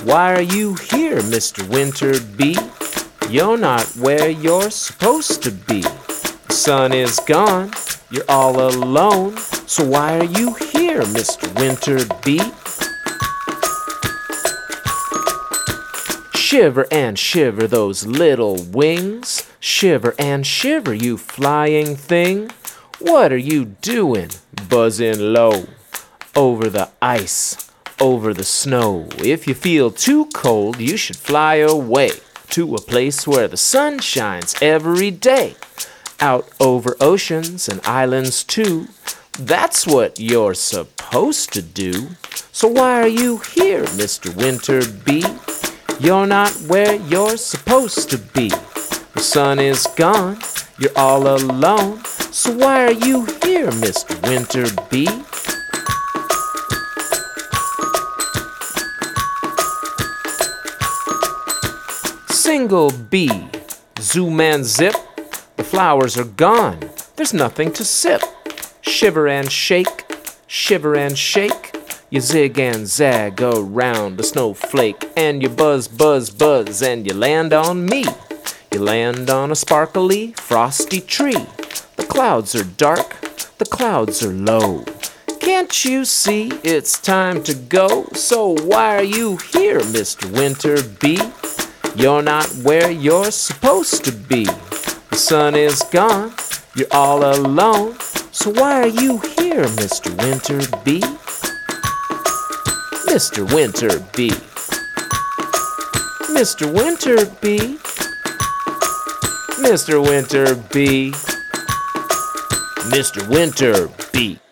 Why are you here, Mr. Winter Bee? You're not where you're supposed to be. The sun is gone, you're all alone. So why are you here, Mr. Winter Bee? Shiver and shiver those little wings. Shiver and shiver, you flying thing. What are you doing, buzzing low over the ice, over the snow? If you feel too cold, you should fly away to a place where the sun shines every day. Out over oceans and islands too. That's what you're supposed to do. So why are you here, Mr. Winter Bee? You're not where you're supposed to be. The sun is gone, you're all alone. So why are you here, Mr. Winter Bee? Single bee, zoom and zip. The flowers are gone, there's nothing to sip. Shiver and shake, shiver and shake. You zig and zag around a snowflake, and you buzz, buzz, buzz, and you land on me. You land on a sparkly, frosty tree. The clouds are dark, the clouds are low. Can't you see it's time to go? So why are you here, Mr. Winter Bee? You're not where you're supposed to be. The sun is gone, you're all alone. So why are you here, Mr. Winter Bee? Mr. Winter Bee. Mr. Winter Bee. Mr. Winter Bee. Mr. Winter Bee.